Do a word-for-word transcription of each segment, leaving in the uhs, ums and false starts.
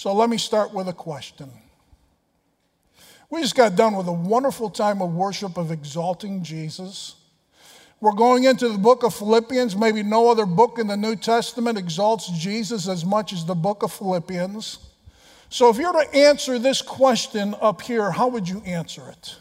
So let me start with a question. We just got done with a wonderful time of worship of exalting Jesus. We're going into the book of Philippians. Maybe no other book in the New Testament exalts Jesus as much as the book of Philippians. So if you're to answer this question up here, how would you answer it?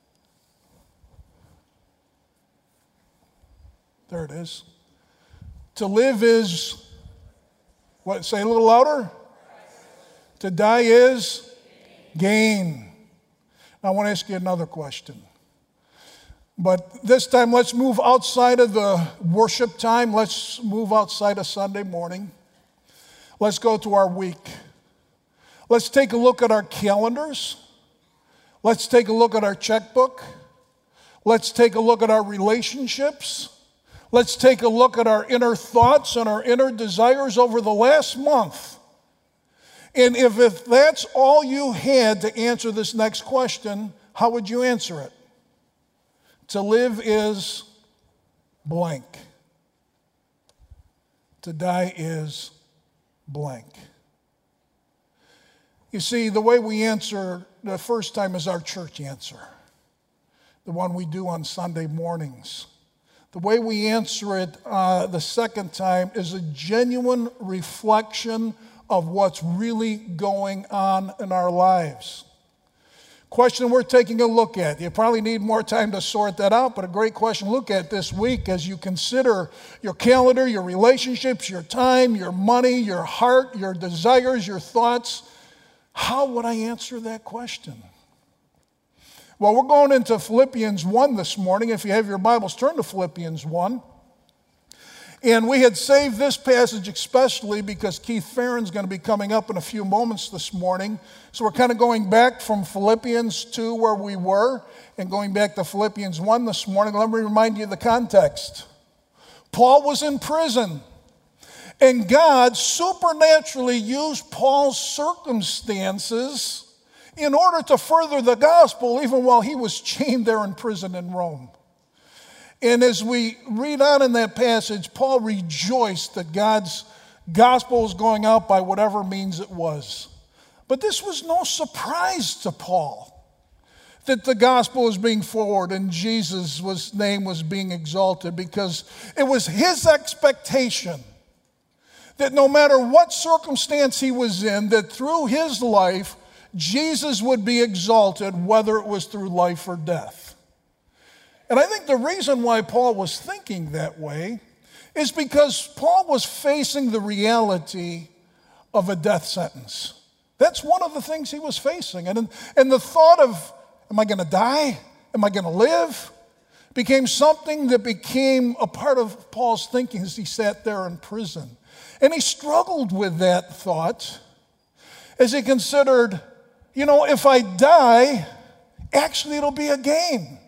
There it is. To live is, what, say a little louder? To die is gain. Now I want to ask you another question. But this time, let's move outside of the worship time. Let's move outside of Sunday morning. Let's go to our week. Let's take a look at our calendars. Let's take a look at our checkbook. Let's take a look at our relationships. Let's take a look at our inner thoughts and our inner desires over the last month. And if, if that's all you had to answer this next question, how would you answer it? To live is blank. To die is blank. You see, the way we answer the first time is our church answer, the one we do on Sunday mornings. The way we answer it uh, the second time is a genuine reflection of what's really going on in our lives. Question we're taking a look at. You probably need more time to sort that out, but a great question to look at this week as you consider your calendar, your relationships, your time, your money, your heart, your desires, your thoughts. How would I answer that question? Well, we're going into Philippians one this morning. If you have your Bibles, turn to Philippians one. And we had saved this passage especially because Keith Farron's going to be coming up in a few moments this morning. So we're kind of going back from Philippians two where we were and going back to Philippians one this morning. Let me remind you of the context. Paul was in prison. And God supernaturally used Paul's circumstances in order to further the gospel, even while he was chained there in prison in Rome. And as we read on in that passage, Paul rejoiced that God's gospel was going out by whatever means it was. But this was no surprise to Paul, that the gospel was being forwarded and Jesus' was, name was being exalted, because it was his expectation that no matter what circumstance he was in, that through his life, Jesus would be exalted, whether it was through life or death. And I think the reason why Paul was thinking that way is because Paul was facing the reality of a death sentence. That's one of the things he was facing. And, and the thought of, am I going to die? Am I going to live? Became something that became a part of Paul's thinking as he sat there in prison. And he struggled with that thought as he considered, you know, if I die, actually it'll be a gain.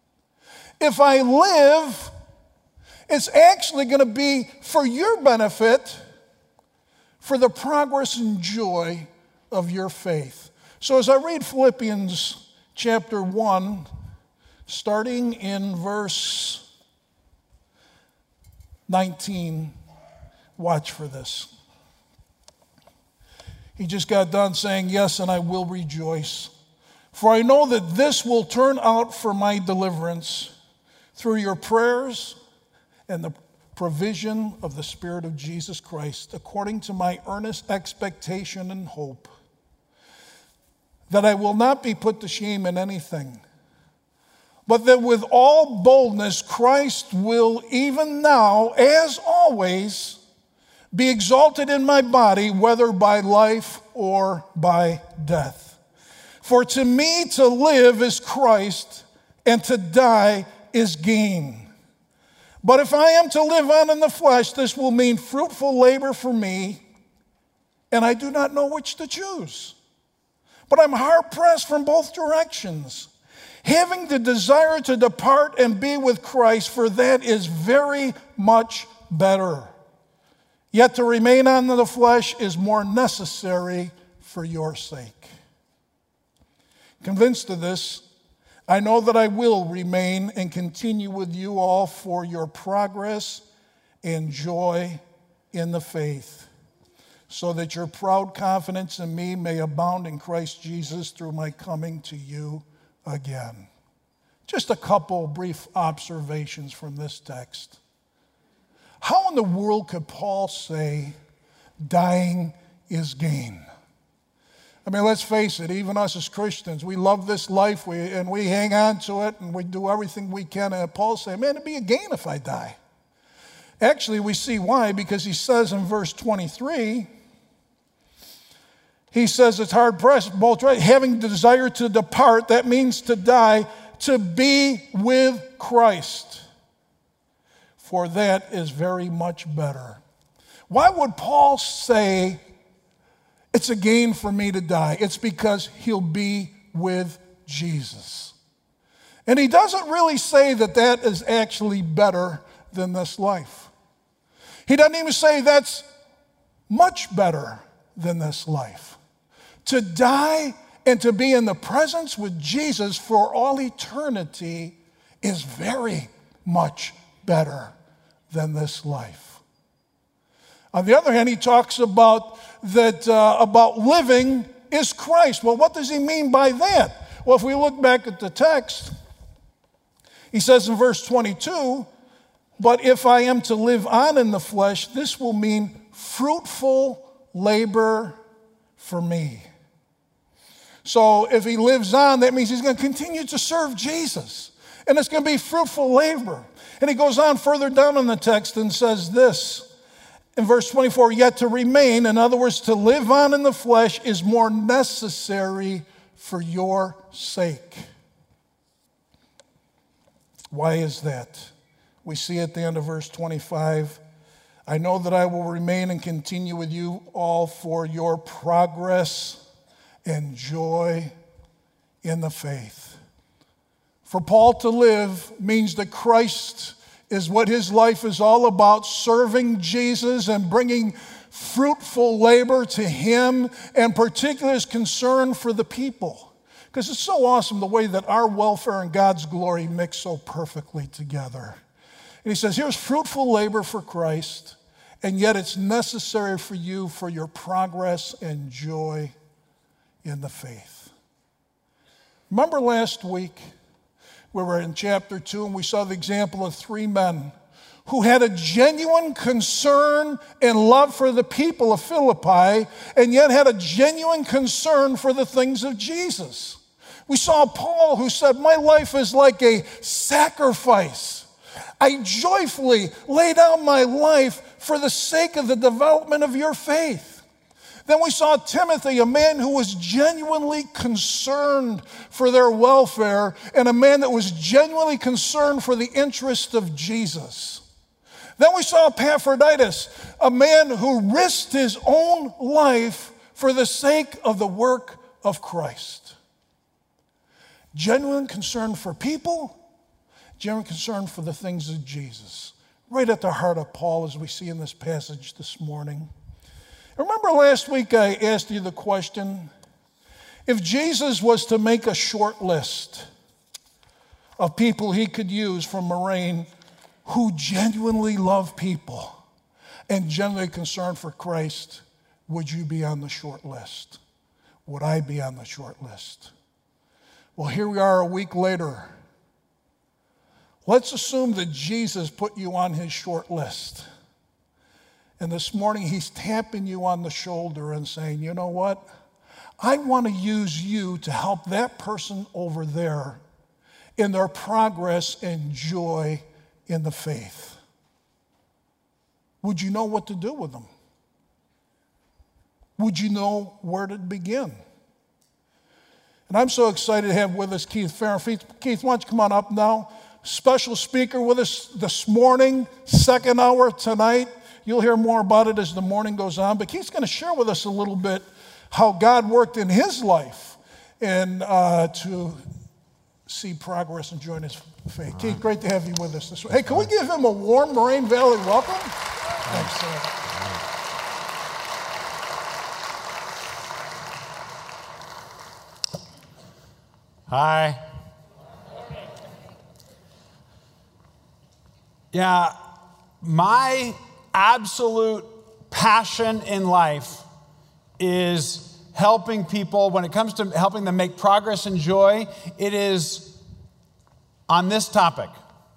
If I live, it's actually going to be for your benefit, for the progress and joy of your faith. So as I read Philippians chapter one, starting in verse nineteen, watch for this. He just got done saying, yes, and I will rejoice. For I know that this will turn out for my deliverance through your prayers and the provision of the Spirit of Jesus Christ, according to my earnest expectation and hope, that I will not be put to shame in anything, but that with all boldness Christ will even now, as always, be exalted in my body, whether by life or by death. For to me to live is Christ, and to die is gain. But if I am to live on in the flesh, this will mean fruitful labor for me, and I do not know which to choose. But I'm hard-pressed from both directions, having the desire to depart and be with Christ, for that is very much better. Yet to remain on the flesh is more necessary for your sake. Convinced of this, I know that I will remain and continue with you all for your progress and joy in the faith, so that your proud confidence in me may abound in Christ Jesus through my coming to you again. Just a couple brief observations from this text. How in the world could Paul say dying is gain? I mean, let's face it, even us as Christians, we love this life we, and we hang on to it and we do everything we can. And Paul said, man, it'd be a gain if I die. Actually, we see why, because he says in verse twenty-three, he says it's hard pressed, both right, having the desire to depart, that means to die, to be with Christ. For that is very much better. Why would Paul say it's a gain for me to die? It's because he'll be with Jesus. And he doesn't really say that that is actually better than this life. He doesn't even say that's much better than this life. To die and to be in the presence with Jesus for all eternity is very much better than this life. On the other hand, he talks about that uh, about living is Christ. Well, what does he mean by that? Well, if we look back at the text, he says in verse twenty-two, but if I am to live on in the flesh, this will mean fruitful labor for me. So if he lives on, that means he's going to continue to serve Jesus. And it's going to be fruitful labor. And he goes on further down in the text and says this, in verse twenty-four, yet to remain, in other words, to live on in the flesh is more necessary for your sake. Why is that? We see at the end of verse twenty-five, I know that I will remain and continue with you all for your progress and joy in the faith. For Paul to live means that Christ is what his life is all about, serving Jesus and bringing fruitful labor to him, and particularly his concern for the people. Because it's so awesome the way that our welfare and God's glory mix so perfectly together. And he says, here's fruitful labor for Christ, and yet it's necessary for you for your progress and joy in the faith. Remember last week, we were in chapter two and we saw the example of three men who had a genuine concern and love for the people of Philippi, and yet had a genuine concern for the things of Jesus. We saw Paul, who said, my life is like a sacrifice. I joyfully lay down my life for the sake of the development of your faith. Then we saw Timothy, a man who was genuinely concerned for their welfare, and a man that was genuinely concerned for the interest of Jesus. Then we saw Epaphroditus, a man who risked his own life for the sake of the work of Christ. Genuine concern for people, genuine concern for the things of Jesus. Right at the heart of Paul, as we see in this passage this morning. Remember last week I asked you the question, if Jesus was to make a short list of people he could use from Moraine who genuinely love people and genuinely concerned for Christ, would you be on the short list? Would I be on the short list? Well, here we are a week later. Let's assume that Jesus put you on his short list. And this morning, he's tapping you on the shoulder and saying, you know what? I want to use you to help that person over there in their progress and joy in the faith. Would you know what to do with them? Would you know where to begin? And I'm so excited to have with us Keith Farron. Keith, why don't you come on up now? Special speaker with us this morning, second hour tonight. You'll hear more about it as the morning goes on, but Keith's going to share with us a little bit how God worked in his life and uh, to see progress and join his faith. Right. Keith, great to have you with us this week. Hey, can we give him a warm Moraine Valley welcome? Thanks, sir. Hi. Yeah, my absolute passion in life is helping people, when it comes to helping them make progress and joy, it is on this topic,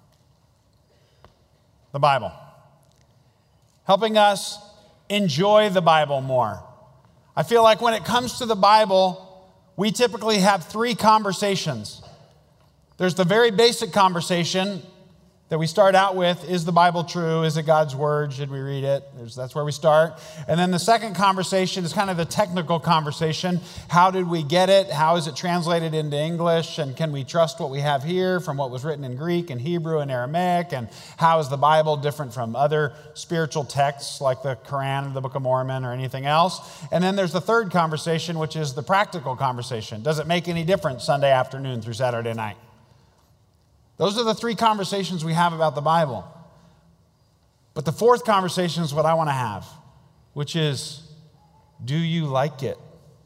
the Bible. Helping us enjoy the Bible more. I feel like when it comes to the Bible, we typically have three conversations. There's the very basic conversation that we start out with. Is the Bible true? Is it God's word? Should we read it? There's, that's where we start. And then the second conversation is kind of the technical conversation. How did we get it? How is it translated into English? And can we trust what we have here from what was written in Greek and Hebrew and Aramaic? And how is the Bible different from other spiritual texts like the Quran or the Book of Mormon or anything else? And then there's the third conversation, which is the practical conversation. Does it make any difference Sunday afternoon through Saturday night? Those are the three conversations we have about the Bible. But the fourth conversation is what I want to have, which is, do you like it?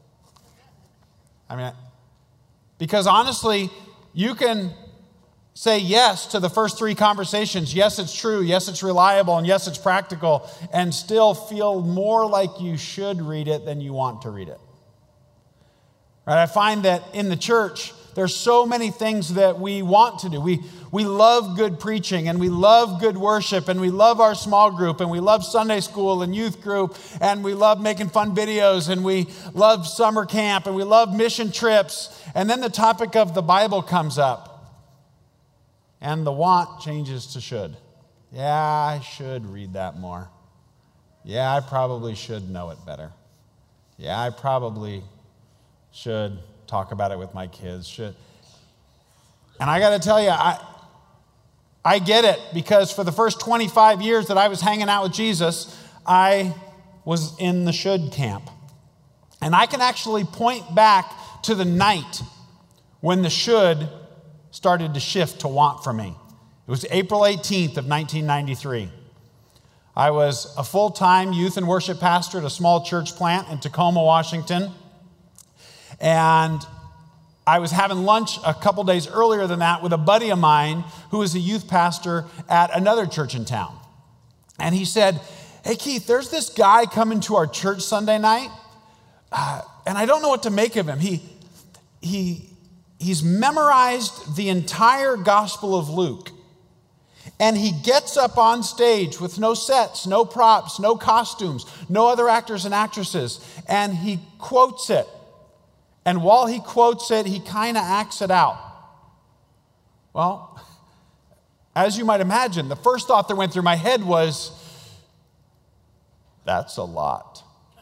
I mean, because honestly, you can say yes to the first three conversations. Yes, it's true. Yes, it's reliable. And yes, it's practical. And still feel more like you should read it than you want to read it. Right? I find that in the church, there's so many things that we want to do. We, we love good preaching, and we love good worship, and we love our small group, and we love Sunday school and youth group, and we love making fun videos, and we love summer camp, and we love mission trips. And then the topic of the Bible comes up, and the want changes to should. Yeah, I should read that more. Yeah, I probably should know it better. Yeah, I probably should talk about it with my kids. Should. And I got to tell you, I, I get it, because for the first twenty-five years that I was hanging out with Jesus, I was in the should camp. And I can actually point back to the night when the should started to shift to want for me. It was April eighteenth of nineteen ninety-three. I was a full-time youth and worship pastor at a small church plant in Tacoma, Washington. And I was having lunch a couple days earlier than that with a buddy of mine who was a youth pastor at another church in town. And he said, hey, Keith, there's this guy coming to our church Sunday night, uh, and I don't know what to make of him. He, he, he's memorized the entire Gospel of Luke, and he gets up on stage with no sets, no props, no costumes, no other actors and actresses, and he quotes it. And while he quotes it, he kind of acts it out. Well, as you might imagine, the first thought that went through my head was, that's a lot.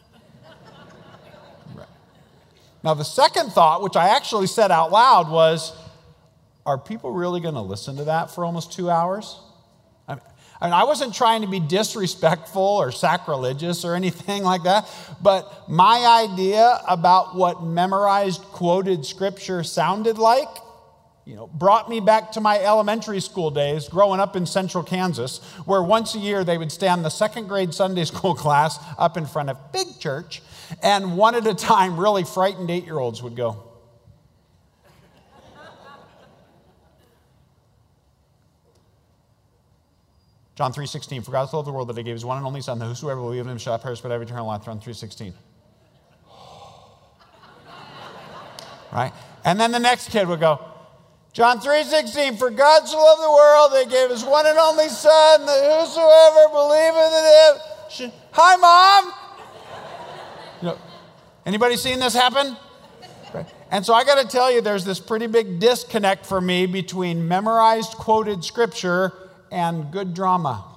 Right. Now, the second thought, which I actually said out loud, was, are people really going to listen to that for almost two hours? I mean, I mean, I wasn't trying to be disrespectful or sacrilegious or anything like that, but my idea about what memorized, quoted scripture sounded like, you know, brought me back to my elementary school days growing up in central Kansas, where once a year they would stand the second grade Sunday school class up in front of big church, and one at a time, really frightened eight-year-olds would go. John three sixteen, for God so loved the world that he gave his one and only Son, that whosoever will believe in him shall not perish but have eternal life. John three sixteen. Right? And then the next kid would go, John three sixteen, for God so loved the world that he gave his one and only Son, that whosoever believeth in him should... Hi, Mom! You know, anybody seen this happen? Right. And so I got to tell you, there's this pretty big disconnect for me between memorized, quoted scripture and good drama.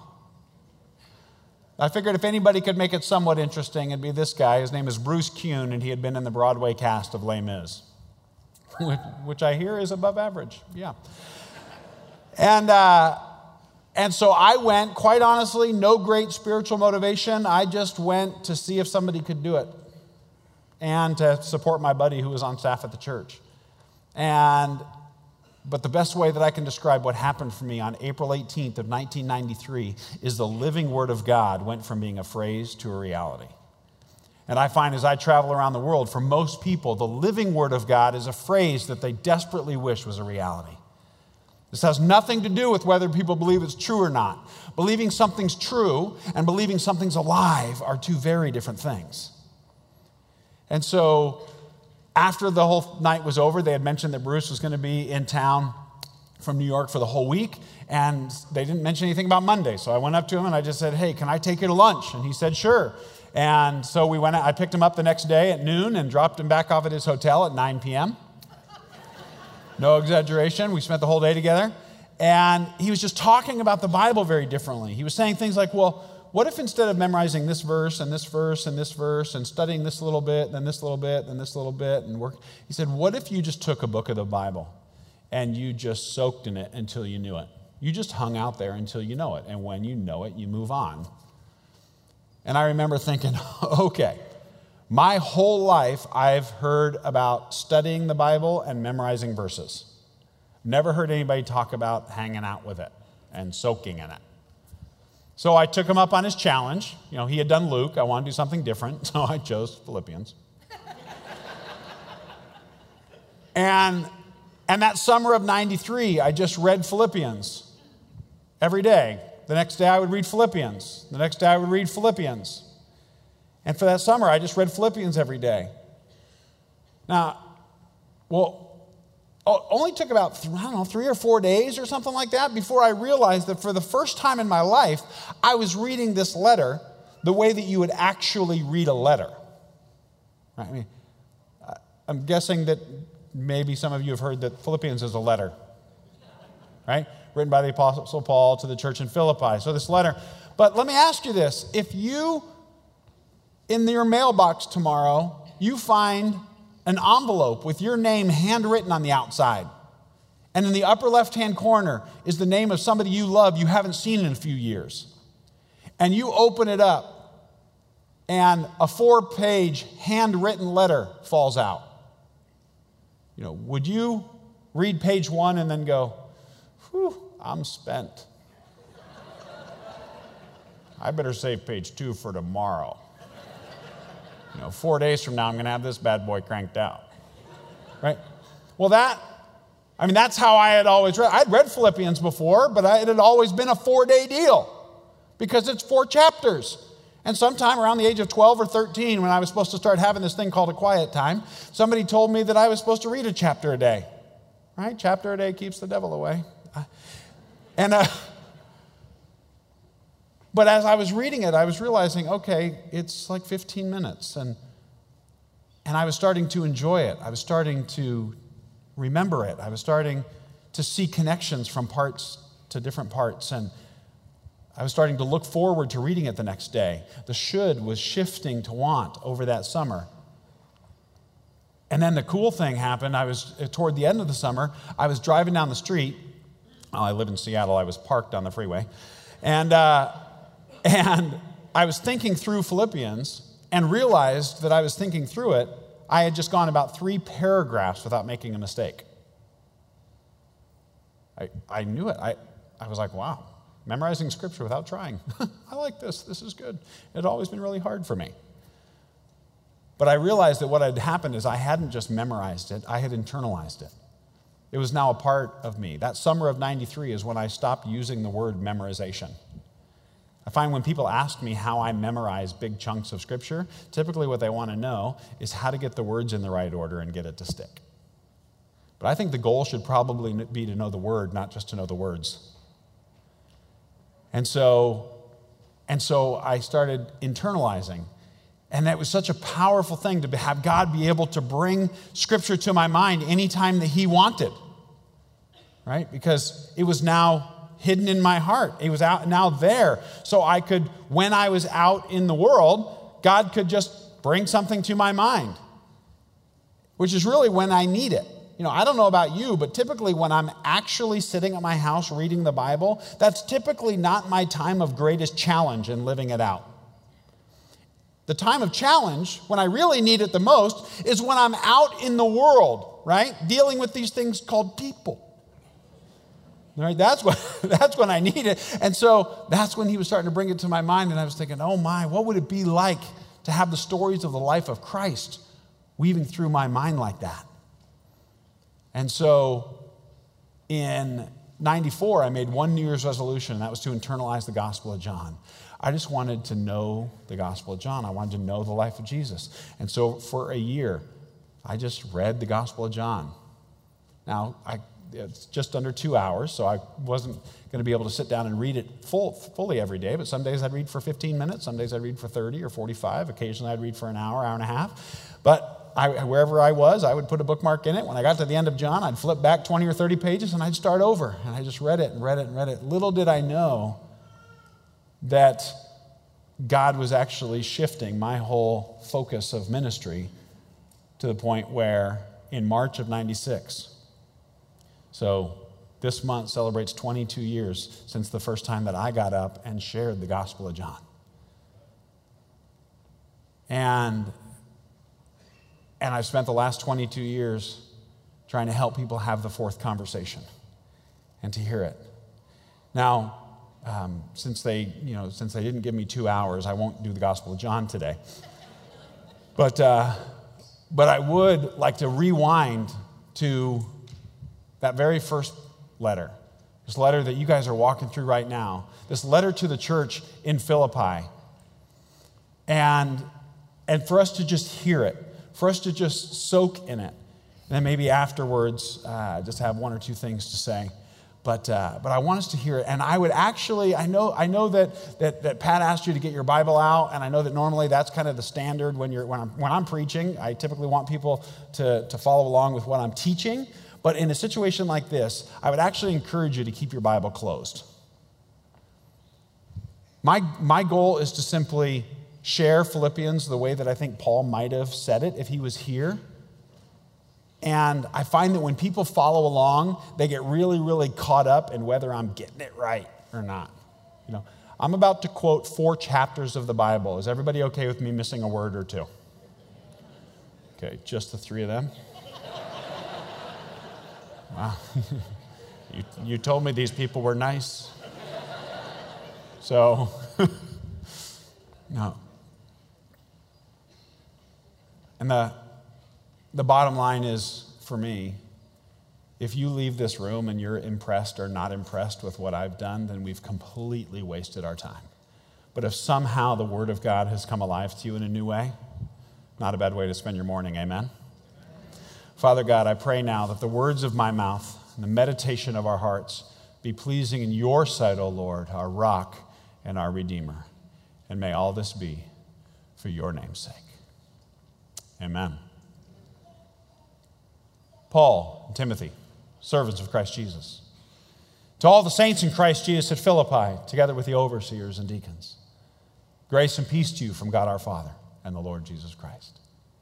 I figured if anybody could make it somewhat interesting, it'd be this guy. His name is Bruce Kuhn, and he had been in the Broadway cast of Les Mis, which, which I hear is above average. Yeah. And uh, and so I went, quite honestly, no great spiritual motivation. I just went to see if somebody could do it and to support my buddy who was on staff at the church. And But the best way that I can describe what happened for me on April eighteenth of nineteen ninety-three is the living word of God went from being a phrase to a reality. And I find as I travel around the world, for most people, the living word of God is a phrase that they desperately wish was a reality. This has nothing to do with whether people believe it's true or not. Believing something's true and believing something's alive are two very different things. And so after the whole night was over, they had mentioned that Bruce was going to be in town from New York for the whole week, and they didn't mention anything about Monday. So I went up to him and I just said, hey, can I take you to lunch? And he said, sure. And so we went, I picked him up the next day at noon and dropped him back off at his hotel at nine p.m. No exaggeration. We spent the whole day together. And he was just talking about the Bible very differently. He was saying things like, well, what if instead of memorizing this verse and this verse and this verse and studying this little bit, then this little bit, then this little bit, and work, he said, what if you just took a book of the Bible and you just soaked in it until you knew it? You just hung out there until you know it. And when you know it, you move on. And I remember thinking, okay, my whole life I've heard about studying the Bible and memorizing verses. Never heard anybody talk about hanging out with it and soaking in it. So I took him up on his challenge. You know, he had done Luke. I wanted to do something different, so I chose Philippians. and, and that summer of ninety-three, I just read Philippians every day. The next day I would read Philippians. The next day I would read Philippians. And for that summer, I just read Philippians every day. Now, well, it only took about, I don't know, three or four days or something like that before I realized that for the first time in my life, I was reading this letter the way that you would actually read a letter. Right? I mean, I'm guessing that maybe some of you have heard that Philippians is a letter, right? Written by the Apostle Paul to the church in Philippi. So this letter. But let me ask you this. If you, in your mailbox tomorrow, you find an envelope with your name handwritten on the outside, and in the upper left-hand corner is the name of somebody you love you haven't seen in a few years, and you open it up, and a four-page handwritten letter falls out, you know, would you read page one and then go, whew, I'm spent. I better save page two for tomorrow. You know, four days from now, I'm going to have this bad boy cranked out, right? Well, that, I mean, that's how I had always read. I'd read Philippians before, but I, it had always been a four-day deal because it's four chapters. And sometime around the age of twelve or thirteen, when I was supposed to start having this thing called a quiet time, somebody told me that I was supposed to read a chapter a day, right? Chapter a day keeps the devil away. And, uh, But as I was reading it, I was realizing, okay, it's like fifteen minutes. And, and I was starting to enjoy it. I was starting to remember it. I was starting to see connections from parts to different parts. And I was starting to look forward to reading it the next day. The should was shifting to want over that summer. And then the cool thing happened. I was, toward the end of the summer, I was driving down the street. Well, I live in Seattle. I was parked on the freeway. And... Uh, And I was thinking through Philippians and realized that I was thinking through it. I had just gone about three paragraphs without making a mistake. I, I knew it. I, I was like, wow, memorizing scripture without trying. I like this. This is good. It had always been really hard for me. But I realized that what had happened is I hadn't just memorized it. I had internalized it. It was now a part of me. That summer of ninety-three is when I stopped using the word memorization. I find when people ask me how I memorize big chunks of scripture, typically what they want to know is how to get the words in the right order and get it to stick. But I think the goal should probably be to know the word, not just to know the words. And so, and so I started internalizing. And that was such a powerful thing to have God be able to bring scripture to my mind anytime that he wanted, right? Because it was now hidden in my heart. It was out now there. So I could, when I was out in the world, God could just bring something to my mind, which is really when I need it. You know, I don't know about you, but typically when I'm actually sitting at my house reading the Bible, that's typically not my time of greatest challenge in living it out. The time of challenge, when I really need it the most, is when I'm out in the world, right? Dealing with these things called people. Right? That's when, that's when I need it. And so that's when he was starting to bring it to my mind. And I was thinking, oh my, what would it be like to have the stories of the life of Christ weaving through my mind like that? And so in ninety-four, I made one New Year's resolution, and that was to internalize the Gospel of John. I just wanted to know the Gospel of John. I wanted to know the life of Jesus. And so for a year, I just read the Gospel of John. Now, I, it's just under two hours, so I wasn't going to be able to sit down and read it full, fully every day, but some days I'd read for fifteen minutes, some days I'd read for thirty or forty-five, occasionally I'd read for an hour, hour and a half. But I, wherever I was, I would put a bookmark in it. When I got to the end of John, I'd flip back twenty or thirty pages and I'd start over. And I just read it and read it and read it. Little did I know that God was actually shifting my whole focus of ministry to the point where in March of ninety-six, so this month celebrates twenty-two years since the first time that I got up and shared the Gospel of John. And, and I've spent the last twenty-two years trying to help people have the fourth conversation and to hear it. Now, um, since they, you know, since they didn't give me two hours, I won't do the Gospel of John today. But, uh, but I would like to rewind to that very first letter, this letter that you guys are walking through right now, this letter to the church in Philippi. And, and for us to just hear it, for us to just soak in it, and then maybe afterwards uh, just have one or two things to say. But, uh, but I want us to hear it. And I would actually, I know, I know that, that, that Pat asked you to get your Bible out, and I know that normally that's kind of the standard when, you're, when, I'm, when I'm preaching. I typically want people to, to follow along with what I'm teaching. But in a situation like this, I would actually encourage you to keep your Bible closed. My, my goal is to simply share Philippians the way that I think Paul might have said it if he was here. And I find that when people follow along, they get really, really caught up in whether I'm getting it right or not. You know, I'm about to quote four chapters of the Bible. Is everybody okay with me missing a word or two? Okay, just the three of them. Wow. you, you told me these people were nice. So, no. And the, the bottom line is, for me, if you leave this room and you're impressed or not impressed with what I've done, then we've completely wasted our time. But if somehow the Word of God has come alive to you in a new way, not a bad way to spend your morning, amen? Father God, I pray now that the words of my mouth and the meditation of our hearts be pleasing in your sight, O Lord, our rock and our Redeemer. And may all this be for your name's sake. Amen. Paul and Timothy, servants of Christ Jesus. To all the saints in Christ Jesus at Philippi, together with the overseers and deacons, grace and peace to you from God our Father and the Lord Jesus Christ.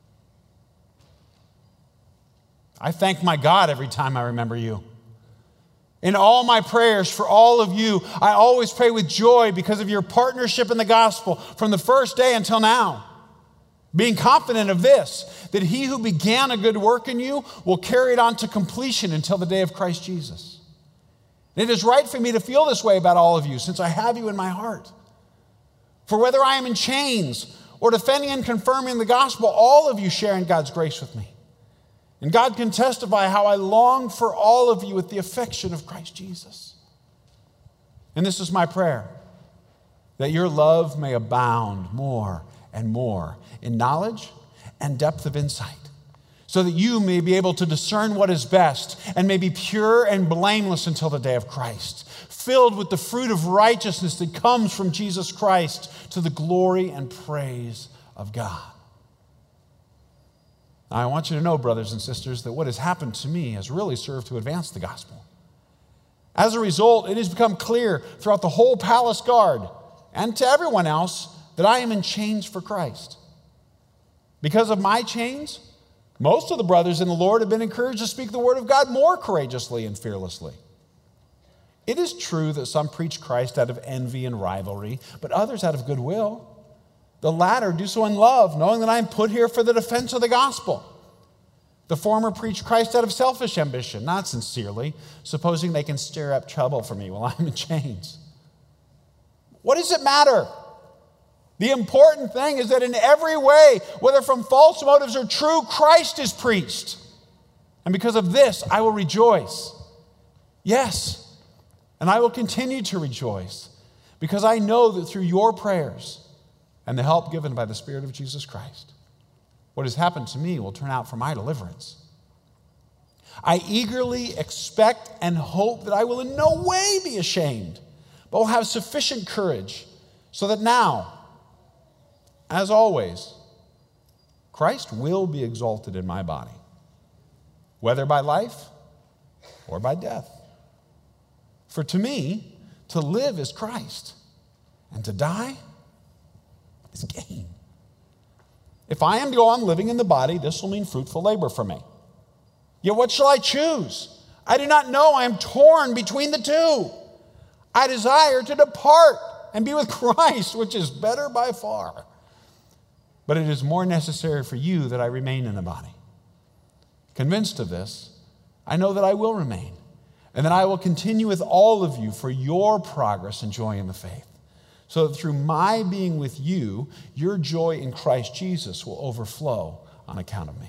I thank my God every time I remember you. In all my prayers for all of you, I always pray with joy because of your partnership in the gospel from the first day until now. Being confident of this, that he who began a good work in you will carry it on to completion until the day of Christ Jesus. And it is right for me to feel this way about all of you, since I have you in my heart. For whether I am in chains or defending and confirming the gospel, all of you share in God's grace with me. And God can testify how I long for all of you with the affection of Christ Jesus. And this is my prayer, that your love may abound more and more in knowledge and depth of insight, so that you may be able to discern what is best and may be pure and blameless until the day of Christ, filled with the fruit of righteousness that comes from Jesus Christ to the glory and praise of God. Now, I want you to know, brothers and sisters, that what has happened to me has really served to advance the gospel. As a result, it has become clear throughout the whole palace guard and to everyone else that I am in chains for Christ. Because of my chains, most of the brothers in the Lord have been encouraged to speak the word of God more courageously and fearlessly. It is true that some preach Christ out of envy and rivalry, but others out of goodwill. The latter do so in love, knowing that I am put here for the defense of the gospel. The former preach Christ out of selfish ambition, not sincerely, supposing they can stir up trouble for me while I'm in chains. What does it matter? The important thing is that in every way, whether from false motives or true, Christ is preached. And because of this, I will rejoice. Yes, And I will continue to rejoice because I know that through your prayers and the help given by the Spirit of Jesus Christ, what has happened to me will turn out for my deliverance. I eagerly expect and hope that I will in no way be ashamed, but will have sufficient courage so that now, as always, Christ will be exalted in my body, whether by life or by death. For to me, to live is Christ, and to die is gain. If I am to go on living in the body, this will mean fruitful labor for me. Yet what shall I choose? I do not know. I am torn between the two. I desire to depart and be with Christ, which is better by far. But it is more necessary for you that I remain in the body. Convinced of this, I know that I will remain, and that I will continue with all of you for your progress and joy in the faith, so that through my being with you, your joy in Christ Jesus will overflow on account of me.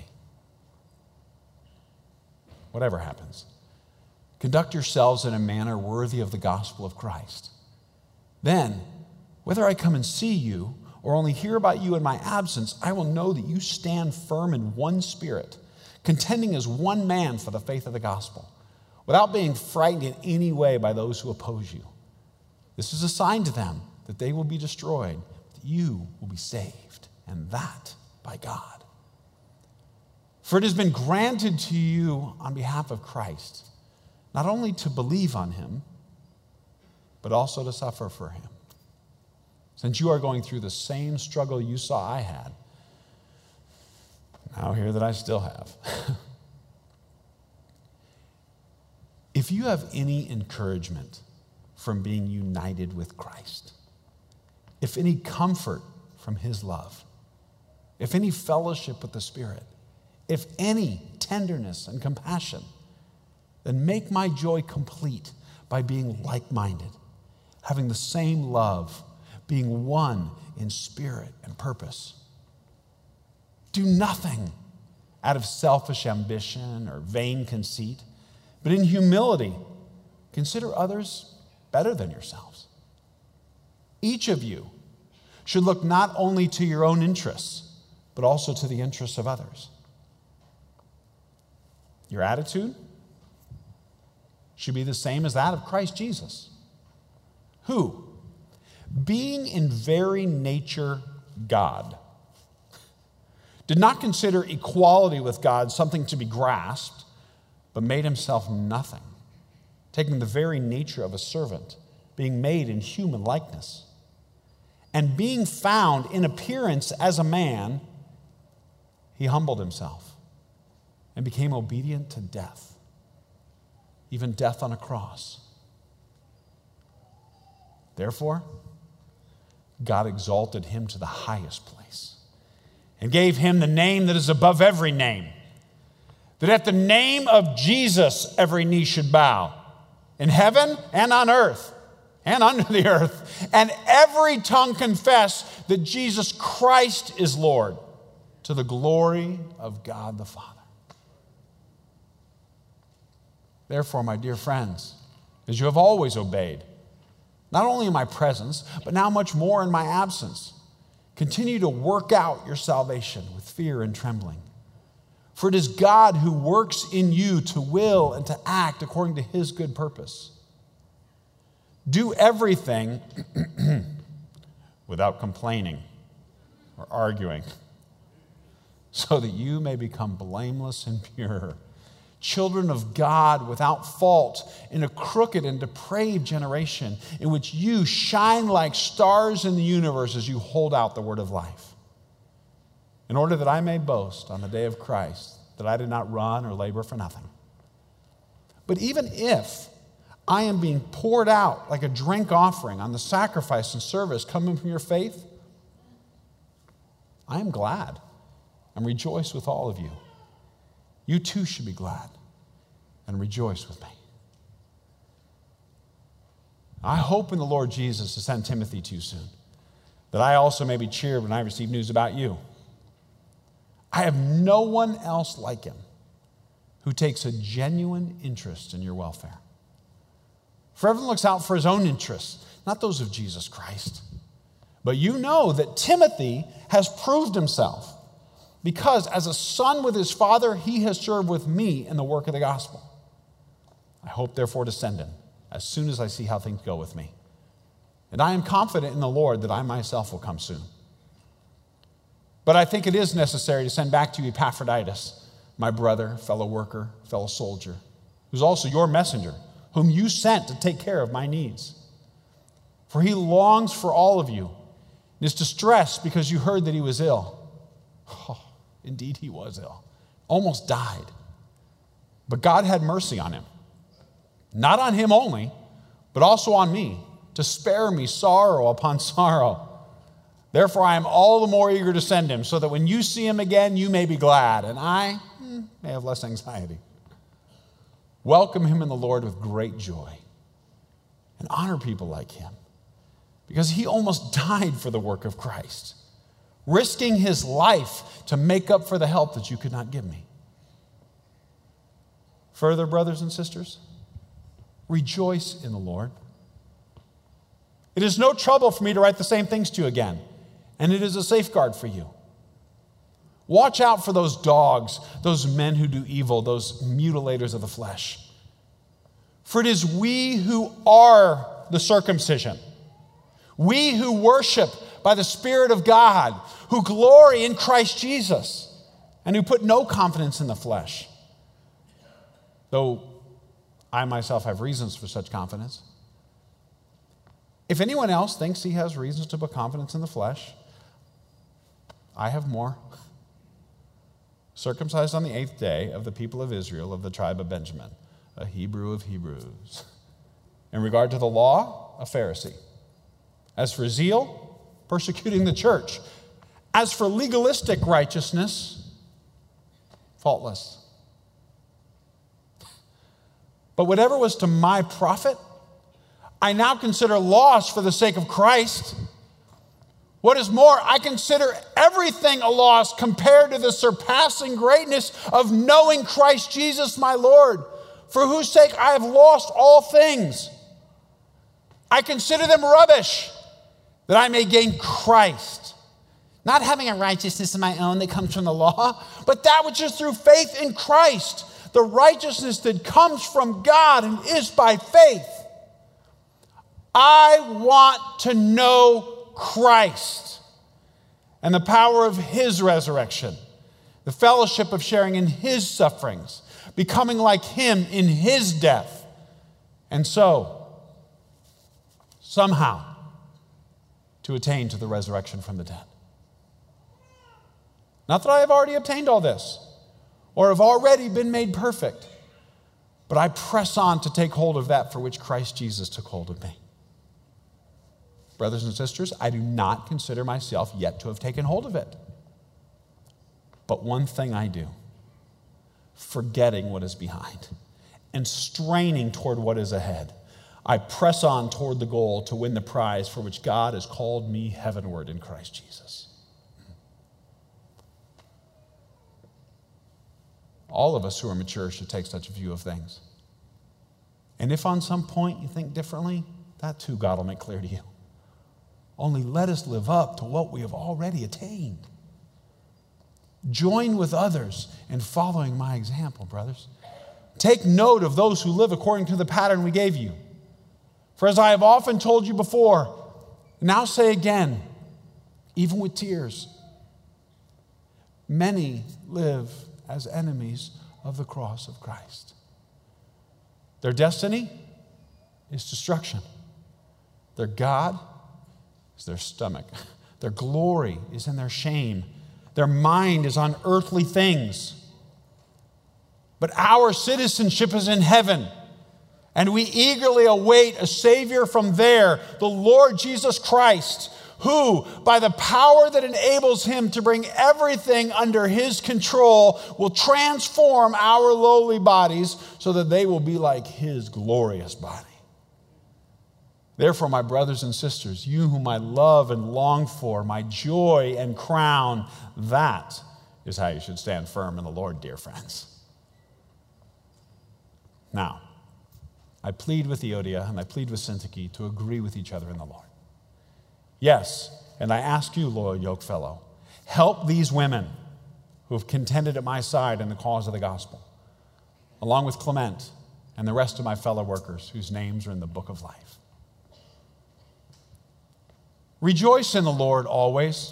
Whatever happens, conduct yourselves in a manner worthy of the gospel of Christ. Then, whether I come and see you or only hear about you in my absence, I will know that you stand firm in one spirit, contending as one man for the faith of the gospel, without being frightened in any way by those who oppose you. This is a sign to them that they will be destroyed, but you will be saved, and that by God. For it has been granted to you on behalf of Christ, not only to believe on him, but also to suffer for him. Since you are going through the same struggle you saw I had, now hear that I still have. If you have any encouragement from being united with Christ, if any comfort from his love, if any fellowship with the Spirit, if any tenderness and compassion, then make my joy complete by being like-minded, having the same love, being one in spirit and purpose. Do nothing out of selfish ambition or vain conceit, but in humility, consider others better than yourselves. Each of you should look not only to your own interests, but also to the interests of others. Your attitude should be the same as that of Christ Jesus, who, being in very nature God, did not consider equality with God something to be grasped, but made himself nothing, taking the very nature of a servant, being made in human likeness. And being found in appearance as a man, he humbled himself and became obedient to death, even death on a cross. Therefore, God exalted him to the highest place and gave him the name that is above every name, that at the name of Jesus every knee should bow, in heaven and on earth and under the earth, and every tongue confess that Jesus Christ is Lord, to the glory of God the Father. Therefore, my dear friends, as you have always obeyed, not only in my presence, but now much more in my absence, continue to work out your salvation with fear and trembling. For it is God who works in you to will and to act according to his good purpose. Do everything without complaining or arguing, so that you may become blameless and pure, children of God without fault in a crooked and depraved generation in which you shine like stars in the universe as you hold out the word of life, in order that I may boast on the day of Christ that I did not run or labor for nothing. But even if I am being poured out like a drink offering on the sacrifice and service coming from your faith, I am glad and rejoice with all of you. You too should be glad and rejoice with me. I hope in the Lord Jesus to send Timothy to you soon, that I also may be cheered when I receive news about you. I have no one else like him who takes a genuine interest in your welfare. For everyone looks out for his own interests, not those of Jesus Christ. But you know that Timothy has proved himself, because as a son with his father, he has served with me in the work of the gospel. I hope, therefore, to send him as soon as I see how things go with me. And I am confident in the Lord that I myself will come soon. But I think it is necessary to send back to you Epaphroditus, my brother, fellow worker, fellow soldier, who's also your messenger, whom you sent to take care of my needs. For he longs for all of you and is distressed because you heard that he was ill. Oh, indeed, he was ill, almost died. But God had mercy on him, not on him only, but also on me, to spare me sorrow upon sorrow. Therefore, I am all the more eager to send him, so that when you see him again, you may be glad, and I hmm, may have less anxiety. Welcome him in the Lord with great joy, and honor people like him, because he almost died for the work of Christ, risking his life to make up for the help that you could not give me. Further, brothers and sisters, rejoice in the Lord. It is no trouble for me to write the same things to you again, and it is a safeguard for you. Watch out for those dogs, those men who do evil, those mutilators of the flesh. For it is we who are the circumcision, we who worship by the Spirit of God, who glory in Christ Jesus, and who put no confidence in the flesh. Though I myself have reasons for such confidence. If anyone else thinks he has reasons to put confidence in the flesh, I have more. Circumcised on the eighth day of the people of Israel, of the tribe of Benjamin, a Hebrew of Hebrews. In regard to the law, a Pharisee. As for zeal, persecuting the church. As for legalistic righteousness, faultless. But whatever was to my profit, I now consider loss for the sake of Christ. What is more, I consider everything a loss compared to the surpassing greatness of knowing Christ Jesus my Lord, for whose sake I have lost all things. I consider them rubbish, that I may gain Christ, not having a righteousness of my own that comes from the law, but that which is through faith in Christ, the righteousness that comes from God and is by faith. I want to know Christ and the power of his resurrection, the fellowship of sharing in his sufferings, becoming like him in his death, and so, somehow, to attain to the resurrection from the dead. Not that I have already obtained all this, or have already been made perfect, but I press on to take hold of that for which Christ Jesus took hold of me. Brothers and sisters, I do not consider myself yet to have taken hold of it. But one thing I do, forgetting what is behind and straining toward what is ahead, I press on toward the goal to win the prize for which God has called me heavenward in Christ Jesus. All of us who are mature should take such a view of things. And if on some point you think differently, that too God will make clear to you. Only let us live up to what we have already attained. Join with others in following my example, brothers. Take note of those who live according to the pattern we gave you. For as I have often told you before, now say again, even with tears, many live as enemies of the cross of Christ. Their destiny is destruction. Their God is their stomach. Their glory is in their shame. Their mind is on earthly things. But our citizenship is in heaven, and we eagerly await a Savior from there, the Lord Jesus Christ, who, by the power that enables him to bring everything under his control, will transform our lowly bodies so that they will be like his glorious body. Therefore, my brothers and sisters, you whom I love and long for, my joy and crown, that is how you should stand firm in the Lord, dear friends. Now, I plead with Euodia and I plead with Syntyche to agree with each other in the Lord. Yes, and I ask you, loyal yokefellow, help these women who have contended at my side in the cause of the gospel, along with Clement and the rest of my fellow workers whose names are in the book of life. Rejoice in the Lord always.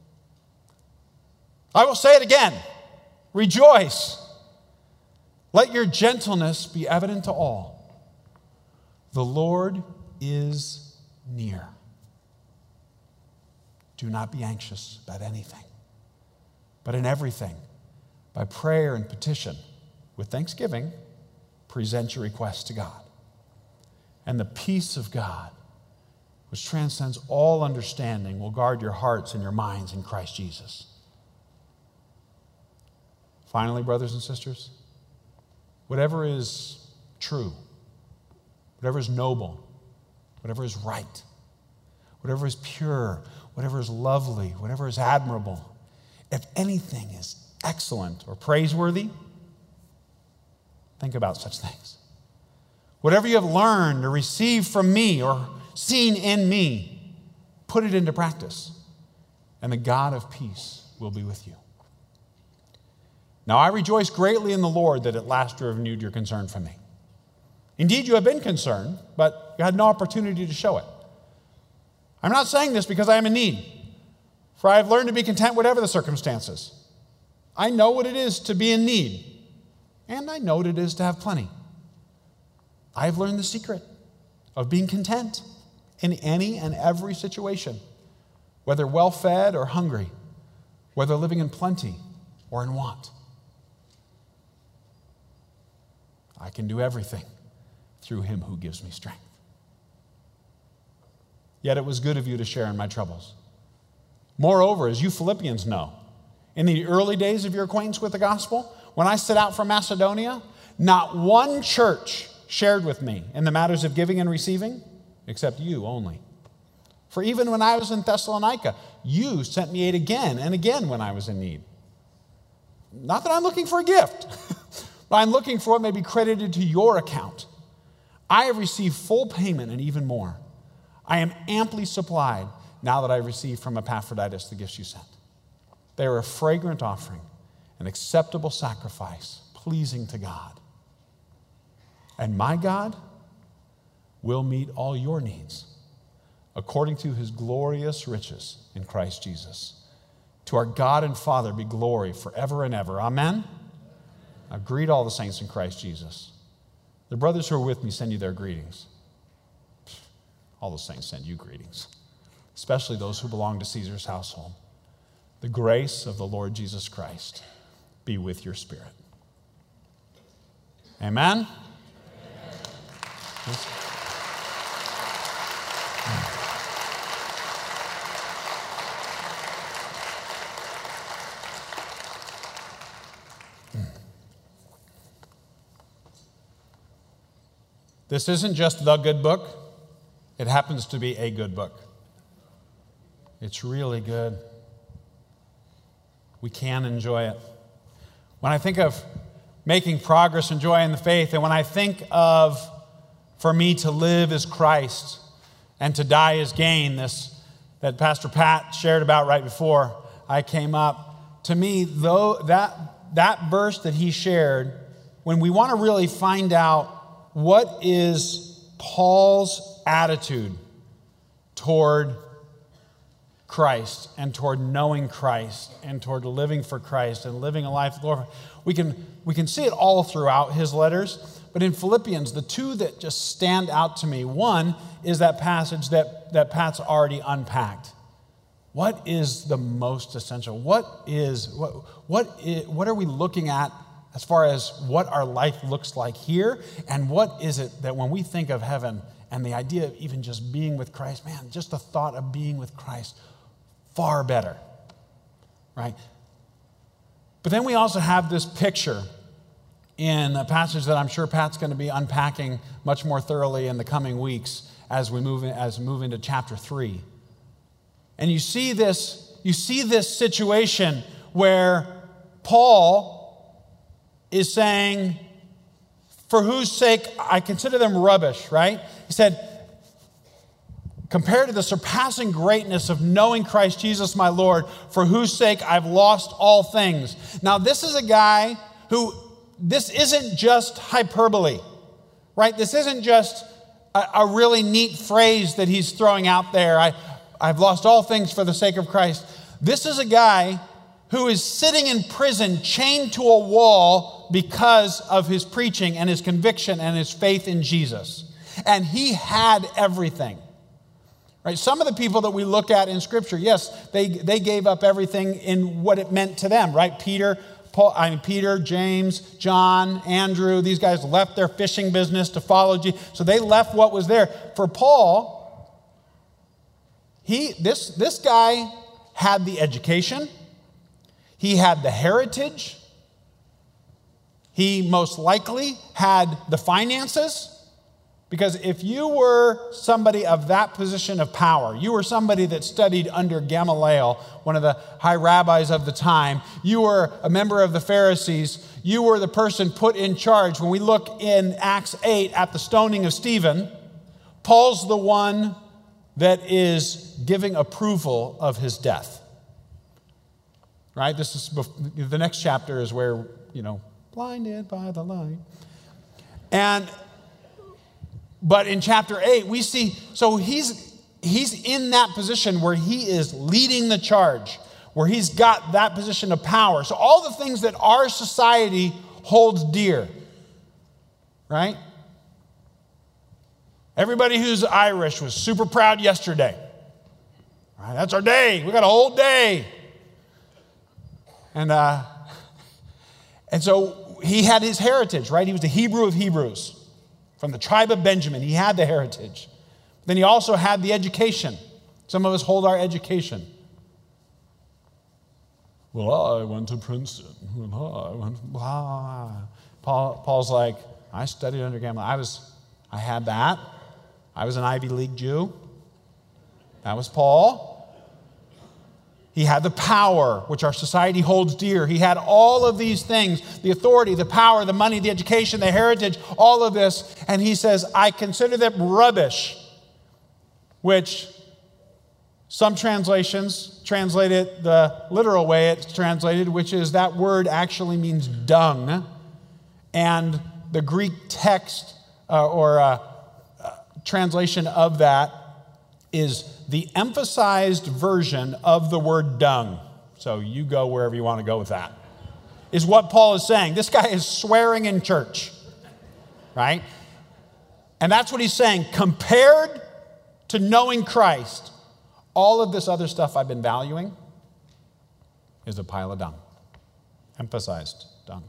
I will say it again. Rejoice. Let your gentleness be evident to all. The Lord is near. Do not be anxious about anything, but in everything, by prayer and petition, with thanksgiving, present your requests to God. And the peace of God, which transcends all understanding, will guard your hearts and your minds in Christ Jesus. Finally, brothers and sisters, whatever is true, whatever is noble, whatever is right, whatever is pure, whatever is lovely, whatever is admirable, if anything is excellent or praiseworthy, think about such things. Whatever you have learned or received from me or seen in me, put it into practice, and the God of peace will be with you. Now I rejoice greatly in the Lord that at last you have renewed your concern for me. Indeed, you have been concerned, but you had no opportunity to show it. I'm not saying this because I am in need, for I have learned to be content whatever the circumstances. I know what it is to be in need, and I know what it is to have plenty. I have learned the secret of being content in any and every situation, whether well-fed or hungry, whether living in plenty or in want. I can do everything through him who gives me strength. Yet it was good of you to share in my troubles. Moreover, as you Philippians know, in the early days of your acquaintance with the gospel, when I set out from Macedonia, not one church shared with me in the matters of giving and receiving, except you only. For even when I was in Thessalonica, you sent me aid again and again when I was in need. Not that I'm looking for a gift, but I'm looking for what may be credited to your account. I have received full payment and even more. I am amply supplied now that I have received from Epaphroditus the gifts you sent. They are a fragrant offering, an acceptable sacrifice, pleasing to God. And my God will meet all your needs according to his glorious riches in Christ Jesus. To our God and Father be glory forever and ever. Amen? I greet all the saints in Christ Jesus. The brothers who are with me send you their greetings. All the saints send you greetings, especially those who belong to Caesar's household. The grace of the Lord Jesus Christ be with your spirit. Amen? Yes. This isn't just the good book. It happens to be a good book. It's really good. We can enjoy it. When I think of making progress and joy in the faith, and when I think of, for me to live as Christ and to die as gain, this that Pastor Pat shared about right before I came up, to me, though that, that verse that he shared, when we want to really find out what is Paul's attitude toward Christ and toward knowing Christ and toward living for Christ and living a life of Lord, we can, we can see it all throughout his letters. But in Philippians, the two that just stand out to me, one is that passage that, that Pat's already unpacked. What is the most essential? What is what what is, what are we looking at as far as what our life looks like here? And what is it that when we think of heaven and the idea of even just being with Christ, man, just the thought of being with Christ, far better, right? But then we also have this picture in a passage that I'm sure Pat's going to be unpacking much more thoroughly in the coming weeks as we move in, as we move into chapter three. And you see this, you see this situation where Paul is saying, for whose sake I consider them rubbish, right? He said, compared to the surpassing greatness of knowing Christ Jesus my Lord, for whose sake I've lost all things. Now, this is a guy who, this isn't just hyperbole, right? This isn't just a, a really neat phrase that he's throwing out there. I, I've lost all things for the sake of Christ. This is a guy who is sitting in prison, chained to a wall because of his preaching and his conviction and his faith in Jesus. And he had everything. Right? Some of the people that we look at in Scripture, yes, they, they gave up everything in what it meant to them, right? Peter, Paul, I mean, Peter, James, John, Andrew, these guys left their fishing business to follow Jesus. So they left what was there. For Paul, he this, this guy had the education, he had the heritage, he most likely had the finances. Because if you were somebody of that position of power, you were somebody that studied under Gamaliel, one of the high rabbis of the time, you were a member of the Pharisees, you were the person put in charge. When we look in Acts eight at the stoning of Stephen, Paul's the one that is giving approval of his death. Right? This is the next chapter is where, you know, blinded by the light. And But in chapter eight, we see, so he's, he's in that position where he is leading the charge, where he's got that position of power. So all the things that our society holds dear, right? Everybody who's Irish was super proud yesterday. Right, that's our day. We got a whole day. And, uh, and so he had his heritage, right? He was the Hebrew of Hebrews. From the tribe of Benjamin, he had the heritage. Then he also had the education. Some of us hold our education. Well, I went to Princeton. Well, I went, blah. Paul, Paul's like, I studied under Gamaliel. I was, I had that. I was an Ivy League Jew. That was Paul. He had the power, which our society holds dear. He had all of these things, the authority, the power, the money, the education, the heritage, all of this. And he says, I consider them rubbish, which some translations translate it the literal way it's translated, which is that word actually means dung. And the Greek text uh, or uh, uh, translation of that is the emphasized version of the word dung. So you go wherever you want to go with that. Is what Paul is saying. This guy is swearing in church, right? And that's what he's saying. Compared to knowing Christ, all of this other stuff I've been valuing is a pile of dung. Emphasized dung.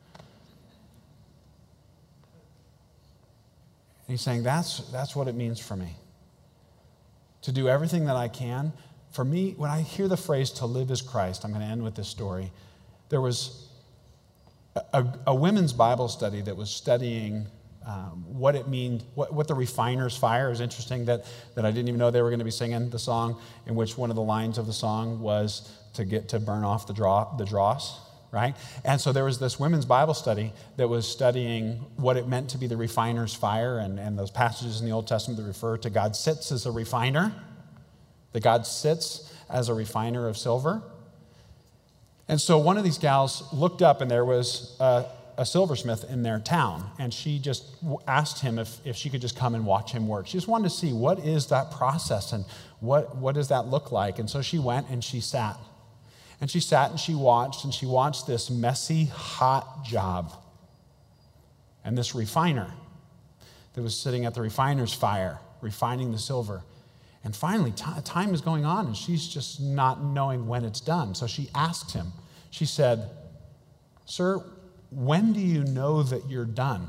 And he's saying that's, that's what it means for me. To do everything that I can. For me, when I hear the phrase to live is Christ, I'm going to end with this story. There was a, a women's Bible study that was studying um, what it means, what, what the refiner's fire is. Interesting that, that I didn't even know they were going to be singing the song in which one of the lines of the song was to get to burn off the draw, the dross, right? And so there was this women's Bible study that was studying what it meant to be the refiner's fire and, and those passages in the Old Testament that refer to God sits as a refiner, that God sits as a refiner of silver. And so one of these gals looked up and there was a, a silversmith in their town, and she just asked him if, if she could just come and watch him work. She just wanted to see what is that process and what, what does that look like. And so she went and she sat. And she sat and she watched, and she watched this messy, hot job. And this refiner that was sitting at the refiner's fire, refining the silver. And finally, t- time is going on, and she's just not knowing when it's done. So she asked him, she said, "Sir, when do you know that you're done?"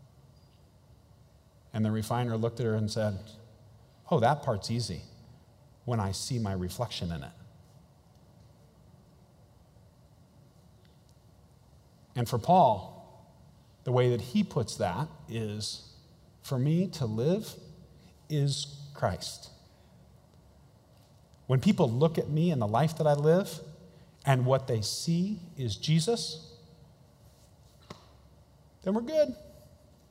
And the refiner looked at her and said, "Oh, that part's easy, when I see my reflection in it." And for Paul, the way that he puts that is, for me to live is Christ. When people look at me and the life that I live, and what they see is Jesus, then we're good.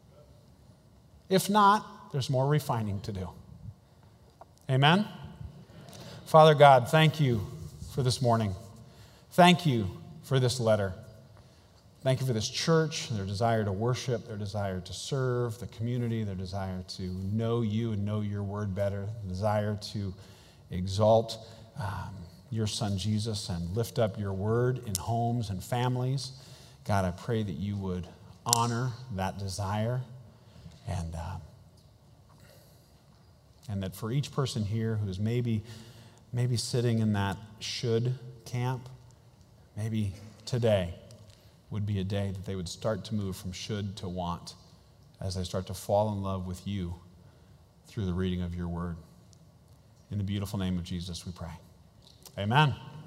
If not, there's more refining to do. Amen? Father God, thank you for this morning. Thank you for this letter. Thank you for this church, their desire to worship, their desire to serve the community, their desire to know you and know your word better, the desire to exalt um, your son Jesus and lift up your word in homes and families. God, I pray that you would honor that desire and, uh, and that for each person here who is maybe, maybe sitting in that should camp, maybe today would be a day that they would start to move from should to want as they start to fall in love with you through the reading of your word. In the beautiful name of Jesus, we pray. Amen.